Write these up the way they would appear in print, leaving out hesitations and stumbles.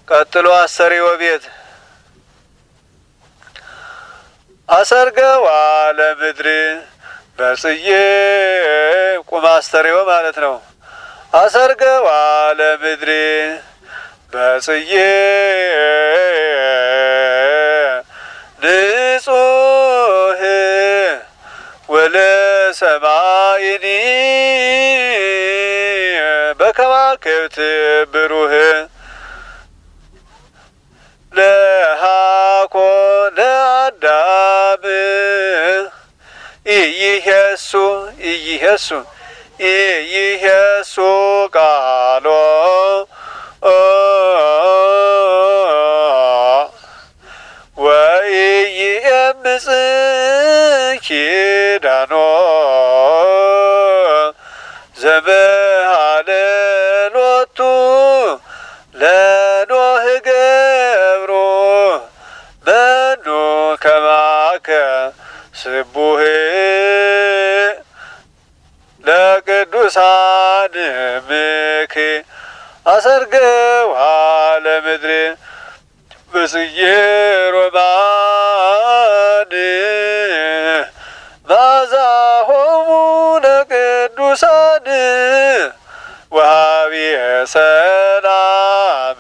ቀጥሎ አሰሪው ቤት አሰርገዋ ለምድር በጽዬ ቁም አስተሪው ማለት ነው። አሰርገዋ ለምድር በጽዬ ንጹህ ወለሰማይኒ በከዋክብት ብሩህ ለሃኮ ለአዳም ኢይሄሱ ቃሎ ወኢይእምፅ ኪዳኖ ዘበሃለሎቱ ለኖህ ገብሮ መኑ ከማከ ስቡህ ለቅዱሳን ምክ አሰርገዋ ለምድር በጽዬ ሮማን ማዛሆሙ ለቅዱሳን ወሃቢየ ሰላም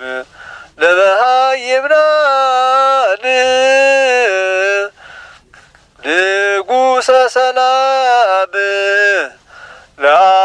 ለመሃይምናን ንጉሰ ሰላም